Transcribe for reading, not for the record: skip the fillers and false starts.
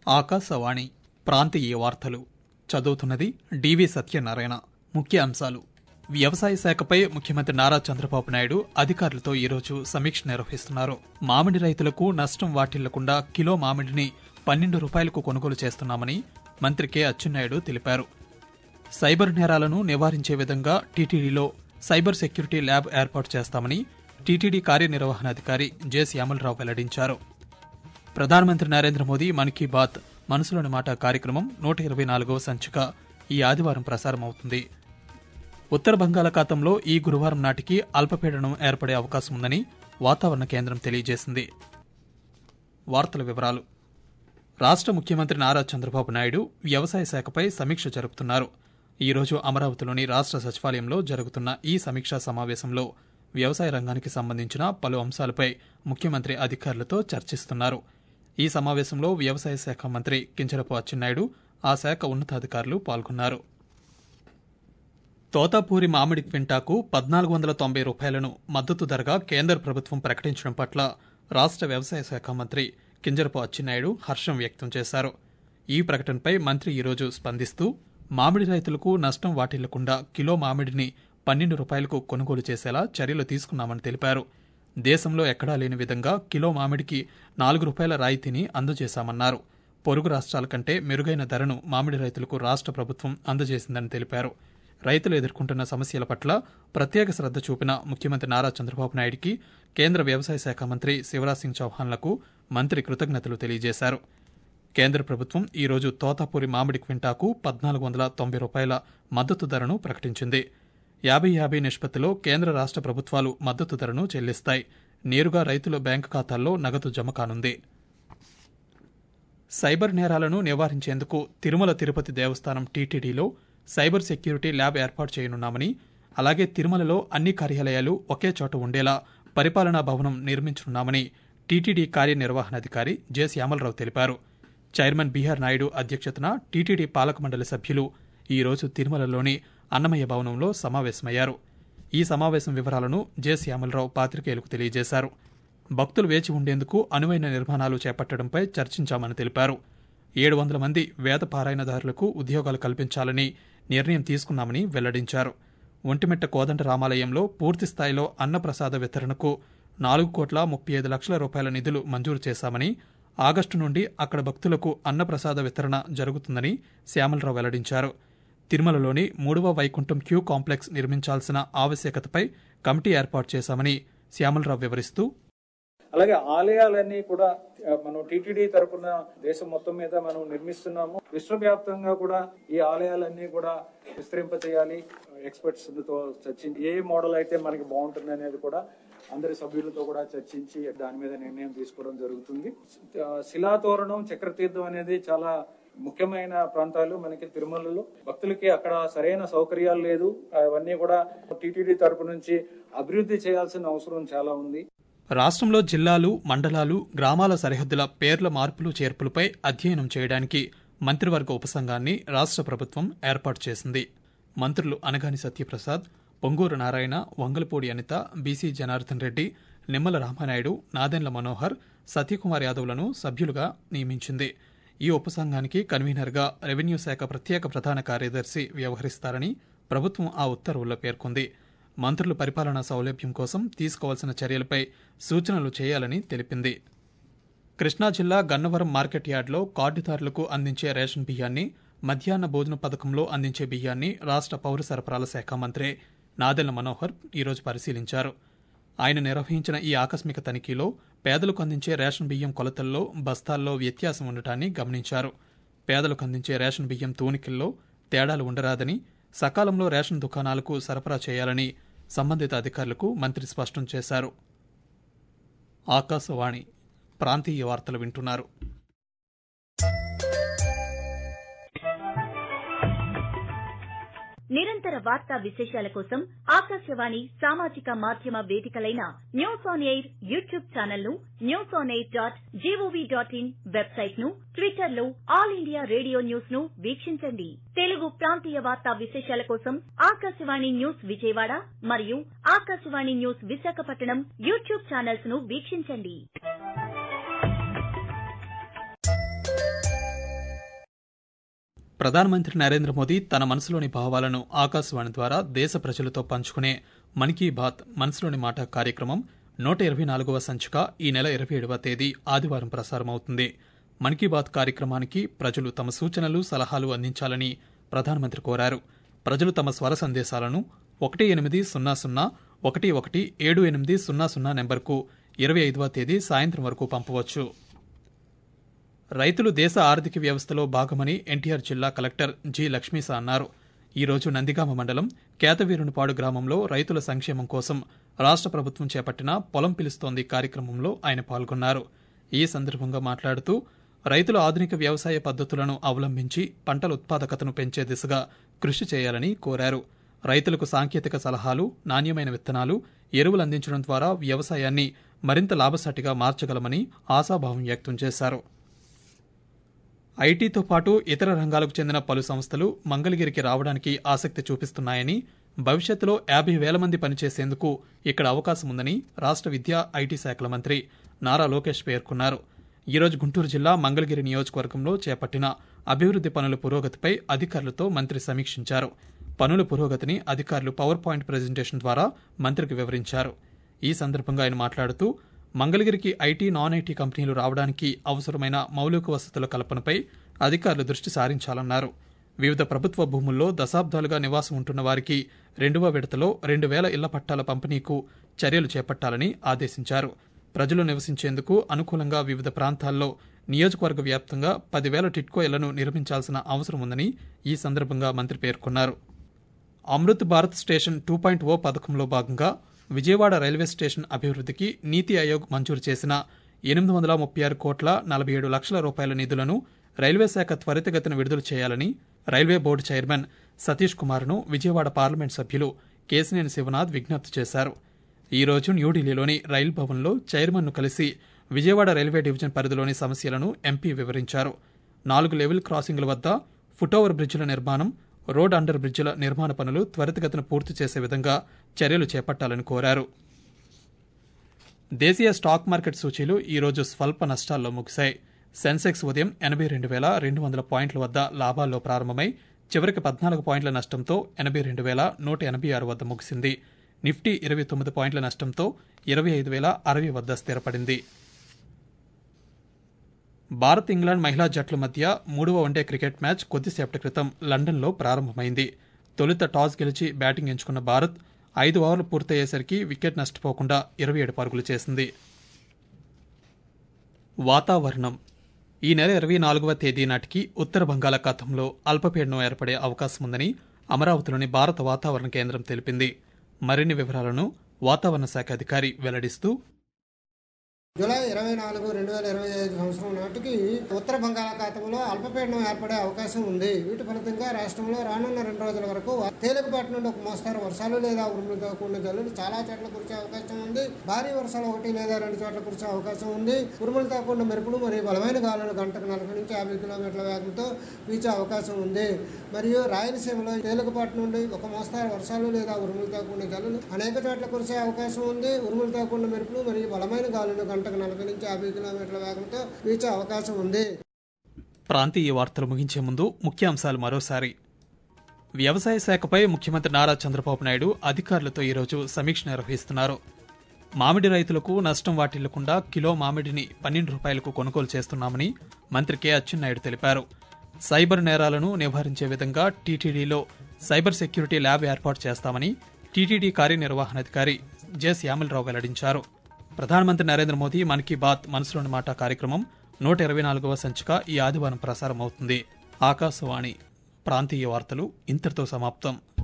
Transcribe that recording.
ఆకాశవాణి ప్రాంతీయ వార్తలు చదువుతున్నది డివి సత్యనారాయణ. ముఖ్య అంశాలు. వ్యవసాయ శాఖపై ముఖ్యమంత్రి నారా చంద్రబాబు నాయుడు అధికారులతో ఈరోజు సమీక్ష నిర్వహిస్తున్నారు. మామిడి రైతులకు నష్టం వాటిల్లకుండా కిలో మామిడిని 12 రూపాయలకు కొనుగోలు చేస్తున్నామని మంత్రి కె అచ్చెన్నాయుడు తెలిపారు. సైబర్ నేరాలను నివారించే విధంగా టీటీడీలో సైబర్ సెక్యూరిటీ ల్యాబ్ ఏర్పాటు చేస్తామని టీటీడీ కార్యనిర్వహణాధికారి జె శ్యామలరావు వెల్లడించారు. ప్రధానమంత్రి నరేంద్ర మోదీ మన్ కీ బాత్ మనసులోని మాట కార్యక్రమం 124వ సంచిక ఈ ఆదివారం ప్రసారమవుతుంది. ఉత్తర బంగాళాఖాతంలో ఈ గురువారం నాటికి అల్పపీడనం ఏర్పడే అవకాశం ఉందని వాతావరణ కేంద్రం తెలియజేసింది. వార్తల వివరాలు. రాష్ట్ర ముఖ్యమంత్రి నారా చంద్రబాబు నాయుడు వ్యవసాయ శాఖపై సమీక్ష జరుపుతున్నారు. ఈ రోజు అమరావతిలోని రాష్ట్ర సచివాలయంలో జరుగుతున్న ఈ సమీక్షా సమావేశంలో వ్యవసాయ రంగానికి సంబంధించిన పలు అంశాలపై ముఖ్యమంత్రి అధికారులతో చర్చిస్తున్నారు. ఈ సమావేశంలో వ్యవసాయ శాఖ మంత్రి కింజరాపు అచ్చెన్నాయుడు, ఆ శాఖ ఉన్నతాధికారులు పాల్గొన్నారు. తోతాపూరి మామిడి క్వింటాకు 1490 రూపాయలను మద్దతు ధరగా కేంద్ర ప్రభుత్వం ప్రకటించడం పట్ల రాష్ట్ర వ్యవసాయ శాఖ మంత్రి కింజరాపు అచ్చెన్నాయుడు హర్షం వ్యక్తం చేశారు. ఈ ప్రకటనపై మంత్రి ఈరోజు స్పందిస్తూ మామిడి రైతులకు నష్టం వాటిల్లకుండా కిలో మామిడిని 12 రూపాయలకు కొనుగోలు చేసేలా చర్యలు తీసుకున్నామని తెలిపారు. దేశంలో ఎక్కడా లేని విధంగా కిలో మామిడికి 4 రూపాయల రాయితీని అందజేశామన్నారు. పొరుగు రాష్ట్రాల కంటే మెరుగైన ధరను మామిడి రైతులకు రాష్ట్ర ప్రభుత్వం అందజేసిందని తెలిపారు. రైతులు ఎదుర్కొంటున్న సమస్యల పట్ల ప్రత్యేక శ్రద్ధ చూపిన ముఖ్యమంత్రి నారా చంద్రబాబు నాయుడికి కేంద్ర వ్యవసాయ శాఖ మంత్రి శివరాజ్ సింగ్ చౌహాన్లకు మంత్రి కృతజ్ఞతలు తెలియజేశారు. కేంద్ర ప్రభుత్వం ఈరోజు తోతాపూరి మామిడి క్వింటాకు 1490 రూపాయల మద్దతు ధరను ప్రకటించింది. 50-50 నిష్పత్తిలో కేంద్ర రాష్ట్ర ప్రభుత్వాలు మద్దతు ధరను చెల్లిస్తాయి. నేరుగా రైతుల బ్యాంకు ఖాతాల్లో నగదు జమ కానుంది. సైబర్ నేరాలను నివారించేందుకు తిరుమల తిరుపతి దేవస్థానం టీటీడీలో సైబర్ సెక్యూరిటీ ల్యాబ్ ఏర్పాటు చేయనున్నామని, అలాగే తిరుమలలో అన్ని కార్యాలయాలు ఒకే చోట ఉండేలా పరిపాలనా భవనం నిర్మించనున్నామని టీటీడీ కార్యనిర్వహణాధికారి జె శ్యామలరావు తెలిపారు. చైర్మన్ బీఆర్ నాయుడు అధ్యక్షతన టీటీడీ పాలక మండలి సభ్యులు ఈ రోజు తిరుమలలోని అన్నమయ్య భవనంలో సమావేశమయ్యారు. ఈ సమావేశం వివరాలను జె శ్యామలరావు పాత్రికేయులకు తెలియజేశారు. భక్తులు వేచి ఉండేందుకు అనువైన నిర్మాణాలు చేపట్టడంపై చర్చించామని తెలిపారు. 700 మంది వేద పారాయణదారులకు ఉద్యోగాలు కల్పించాలని నిర్ణయం తీసుకున్నామని వెల్లడించారు. ఒంటిమిట్ట కోదండ రామాలయంలో పూర్తిస్థాయిలో అన్నప్రసాద వితరణకు 4,35,00,000 రూపాయల నిధులు మంజూరు చేశామని, ఆగస్టు నుండి అక్కడ భక్తులకు అన్నప్రసాద వితరణ జరుగుతుందని శ్యామలరావు వెల్లడించారు. తిరుమలలోని 3వ వైకుంఠం క్యూ కాంప్లెక్స్ నిర్మించాల్సిన ఆవశ్యకతపై కమిటీ ఏర్పాటు చేశామని శ్యామలరావు వివరిస్తూ, అలాగే ఆలయాలన్నీ కూడా మనం టీటీడీ తరపున దేశం మొత్తం మీద మనం నిర్మిస్తున్నాము. విశ్వవ్యాప్తంగా కూడా ఈ ఆలయాలన్నీ కూడా విస్తరింప చేయాలి. ఎక్స్పర్ట్స్ తో చర్చించి ఏ మోడల్ అయితే మనకి బాగుంటుంది అనేది కూడా అందరి సభ్యులతో కూడా చర్చించి దాని మీద నిర్ణయం తీసుకోవడం జరుగుతుంది. శిలాతోరణం, చక్రతీర్థం అనేది చాలా ముఖ్యమైన ప్రాంతాలు మనకి తిరుమలలో. భక్తులకి అక్కడ సరైన సౌకర్యాలు లేదు. అవన్నీ కూడా టీటీడీ తరపు నుంచి అభివృద్ధి చేయాల్సిన అవసరం చాలా ఉంది. రాష్ట్రంలో జిల్లాలు, మండలాలు, గ్రామాల సరిహద్దుల పేర్ల మార్పులు చేర్పులపై అధ్యయనం చేయడానికి మంత్రివర్గ ఉపసంఘాన్ని రాష్ట్ర ప్రభుత్వం ఏర్పాటు చేసింది. మంత్రులు అనగాని సత్యప్రసాద్, పొంగూరు నారాయణ, వంగలపూడి అనిత, బీసీ జనార్దన్ రెడ్డి, నిమ్మల రామానాయుడు, నాదెండ్ల మనోహర్, సత్యకుమార్ యాదవ్లను సభ్యులుగా నియమించింది. ఈ ఉపసంఘానికి కన్వీనర్గా రెవెన్యూ శాఖ ప్రత్యేక ప్రధాన కార్యదర్శి వ్యవహరిస్తారని ప్రభుత్వం ఆ ఉత్తర్వుల్లో పేర్కొంది. మంత్రులు పరిపాలనా సౌలభ్యం కోసం తీసుకోవాల్సిన చర్యలపై సూచనలు చేయాలని తెలిపింది. కృష్ణా జిల్లా గన్నవరం మార్కెట్ యార్డులో కార్డుదారులకు అందించే రేషన్ బియ్యాన్ని, మధ్యాహ్న భోజన పథకంలో అందించే బియ్యాన్ని రాష్ట్ర పౌర సరఫరాల శాఖ మంత్రి నాదెండ్ల మనోహర్ ఈరోజు పరిశీలించారు. ఆయన నిర్వహించిన ఈ ఆకస్మిక తనిఖీలో పేదలకు అందించే రేషన్ బియ్యం కొలతల్లో, బస్తాల్లో వ్యత్యాసం ఉండటాన్ని గమనించారు. పేదలకు అందించే రేషన్ బియ్యం తూనికల్లో తేడాలు ఉండరాదని, సకాలంలో రేషన్ దుకాణాలకు సరఫరా చేయాలని సంబంధిత అధికారులకు మంత్రి స్పష్టం చేశారు. ఆకాశవాణి ప్రాంతీయ వార్తలు వింటున్నారు. నిరంతర వార్తా విశేషాల కోసం ఆకాశవాణి సామాజిక మాధ్యమ వేదికలైన News on Air YouTube channel ను, newsonair.gov.in వెబ్సైట్ ను, ట్విట్టర్ లో ఆల్ ఇండియా రేడియో న్యూస్ ను వీక్షించండి. తెలుగు ప్రాంతీయ వార్తా విశేషాల కోసం ఆకాశవాణి న్యూస్ విజయవాడ మరియు Akashvani News Visakhapatnam YouTube channels ను వీక్షించండి. ప్రధానమంత్రి నరేంద్ర మోదీ తన మనసులోని భావాలను ఆకాశవాణి ద్వారా దేశ ప్రజలతో పంచుకునే మన్ కీ బాత్ మనసులోని మాట కార్యక్రమం 124వ సంచిక ఈ నెల 27వ తేదీ ఆదివారం ప్రసారమవుతుంది. మన్ కీ బాత్ కార్యక్రమానికి ప్రజలు తమ సూచనలు, సలహాలు అందించాలని ప్రధానమంత్రి కోరారు. ప్రజలు తమ స్వర సందేశాలను 1800-11-7800 నెంబర్కు 25వ తేదీ సాయంత్రం వరకు పంపవచ్చు. రైతులు దేశ ఆర్థిక వ్యవస్థలో భాగమని ఎన్టీఆర్ జిల్లా కలెక్టర్ జి. లక్ష్మీసా అన్నారు. ఈ రోజు నందిగామ మండలం కేతవీరునిపాడు గ్రామంలో రైతుల సంక్షేమం కోసం రాష్ట్ర ప్రభుత్వం చేపట్టిన పొలం పిలుస్తోంది కార్యక్రమంలో ఆయన పాల్గొన్నారు. ఈ సందర్భంగా మాట్లాడుతూ రైతులు ఆధునిక వ్యవసాయ పద్ధతులను అవలంబించి పంటల ఉత్పాదకతను పెంచే దిశగా కృషి చేయాలని కోరారు. రైతులకు సాంకేతిక సలహాలు, నాణ్యమైన విత్తనాలు, ఎరువులు అందించడం ద్వారా వ్యవసాయాన్ని మరింత లాభసాటిగా మార్చగలమని ఆశాభావం వ్యక్తం చేశారు. ఐటీతో పాటు ఇతర రంగాలకు చెందిన పలు సంస్థలు మంగళగిరికి రావడానికి ఆసక్తి చూపిస్తున్నాయని, భవిష్యత్తులో 50,000 మంది పనిచేసేందుకు ఇక్కడ అవకాశం ఉందని రాష్ట్ర విద్యా, ఐటీ శాఖల మంత్రి నారా లోకేష్ పేర్కొన్నారు. ఈరోజు గుంటూరు జిల్లా మంగళగిరి నియోజకవర్గంలో చేపట్టిన అభివృద్ది పనుల పురోగతిపై అధికారులతో మంత్రి సమీక్షించారు. పనుల పురోగతిని అధికారులు పవర్ పాయింట్ ప్రెజెంటేషన్ ద్వారా మంత్రికి వివరించారు. ఈ సందర్భంగా ఆయన మాట్లాడుతూ మంగళగిరికి ఐటీ, నాన్ ఐటీ కంపెనీలు రావడానికి అవసరమైన మౌలిక వసతుల కల్పనపై అధికారులు దృష్టి సారించాలన్నారు. వివిధ ప్రభుత్వ భూముల్లో దశాబ్దాలుగా నివాసం ఉంటున్న వారికి 2వ విడతలో 2,000 ఇళ్ల పట్టాల పంపిణీకు చర్యలు చేపట్టాలని ఆదేశించారు. ప్రజలు నివసించేందుకు అనుకూలంగా వివిధ ప్రాంతాల్లో నియోజకవర్గ వ్యాప్తంగా 10,000 టిట్కో ఇళ్లను నిర్మించాల్సిన అవసరం ఉందని ఈ సందర్భంగా మంత్రి పేర్కొన్నారు. అమృత్ భారత్ స్టేషన్ 2.0 పథకంలో భాగంగా విజయవాడ రైల్వే స్టేషన్ అభివృద్ధికి నీతి ఆయోగ్ మంజూరు చేసిన 836 కోట్ల 47 లక్షల రూపాయల నిధులను రైల్వే శాఖ త్వరితగతిన విడుదల చేయాలని రైల్వే బోర్డు చైర్మన్ సతీష్ కుమార్ను విజయవాడ పార్లమెంట్ సభ్యులు కేశినేని శివనాథ్ విజ్ఞప్తి చేశారు. ఈ రోజు న్యూఢిల్లీలోని రైల్ భవన్లో చైర్మన్ను కలిసి విజయవాడ రైల్వే డివిజన్ పరిధిలోని సమస్యలను ఎంపీ వివరించారు. 4 లెవెల్ క్రాసింగ్ల వద్ద ఫుట్ఓవర్ బ్రిడ్జిల నిర్మాణం, రోడ్ అండర్ బ్రిడ్జిల నిర్మాణ పనులు త్వరితగతిన పూర్తి చేసే విధంగా చర్యలు చేపట్టాలని కోరారు. దేశీయ స్టాక్ మార్కెట్ సూచీలు ఈ రోజు స్వల్ప నష్టాల్లో ముగిశాయి. సెన్సెక్స్ ఉదయం 82,200 పాయింట్ల వద్ద లాభాల్లో ప్రారంభమై చివరికి 14 పాయింట్ల నష్టంతో 82,186 వద్ద ముగిసింది. నిఫ్టీ 29 పాయింట్ల నష్టంతో 25,060 వద్ద స్థిరపడింది. భారత్, ఇంగ్లాండ్ మహిళా జట్ల మధ్య 3వ వన్డే క్రికెట్ మ్యాచ్ కొద్దిసేపటి క్రితం లండన్లో ప్రారంభమైంది. తొలుత టాస్ గెలిచి బ్యాటింగ్ ఎంచుకున్న భారత్ 5 ఓవర్లు పూర్తయ్యేసరికి వికెట్ నష్టపోకుండా 27 పరుగులు చేసింది. వాతావరణం. ఈ నెల 24వ తేదీ నాటికి ఉత్తర బంగాళాఖాతంలో అల్పపీడనం ఏర్పడే అవకాశం ఉందని అమరావతిలోని భారత వాతావరణ కేంద్రం తెలిపింది. మరిన్ని వివరాలను వాతావరణ శాఖ అధికారి వెల్లడిస్తూ, జూలై 24, 2025 సంవత్సరం నాటికి ఉత్తర బంగాళాఖాతంలో అల్పపీడనం ఏర్పడే అవకాశం ఉంది. వీటి ఫలితంగా రాష్ట్రంలో రానున్న 2 రోజుల వరకు తేలికపాటి నుండి ఒక మోస్తారు వర్షాలు లేదా ఉరుములతో కూడిన జల్లులు చాలా చోట్ల కురిసే అవకాశం ఉంది. భారీ వర్షాలు 1 లేదా 2 చోట్ల కురిసే అవకాశం ఉంది. ఉరుములతో కూడిన మెరుపులు మరియు బలమైన గాలులు గంటకు 40 నుంచి 50 కిలోమీటర్ల వేగంతో వీచే అవకాశం ఉంది. మరియు రాయలసీమలో తేలికపాటి నుండి ఒక మోస్తారు వర్షాలు లేదా ఉరుములతో కూడిన జల్లులు అనేక చోట్ల కురిసే అవకాశం ఉంది. ఉరుములతో కూడిన మెరుపులు మరియు బలమైన గాలులు గంటకు 40 నుంచి 50 కిలోమీటర్ల వేగంతో వీచే అవకాశం ఉంది. ప్రాంతీయ వార్తలు ముగించే ముందు ముఖ్యాంశాలు మరోసారి. వ్యవసాయ శాఖపై ముఖ్యమంత్రి నారా చంద్రబాబు నాయుడు అధికారులతో ఈరోజు సమీక్ష నిర్వహిస్తున్నారు. మామిడి రైతులకు నష్టం వాటిల్లకుండా కిలో మామిడిని 12 రూపాయలకు కొనుగోలు చేస్తున్నామని మంత్రి కె. అచ్చెన్నాయుడు తెలిపారు. సైబర్ నేరాలను నివారించే విధంగా టీటీడీలో సైబర్ సెక్యూరిటీ ల్యాబ్ ఏర్పాటు చేస్తామని టీటీడీ కార్యనిర్వహణాధికారి జె. శ్యామలరావు వెల్లడించారు. ప్రధానమంత్రి నరేంద్ర మోదీ మన్ కీ బాత్ మనసులోని మాట కార్యక్రమం 124వ సంచిక ఈ ఆదివారం ప్రసారం అవుతుంది. ఆకాశవాణి ప్రాంతీయ వార్తలు ఇంతటితో సమాప్తం.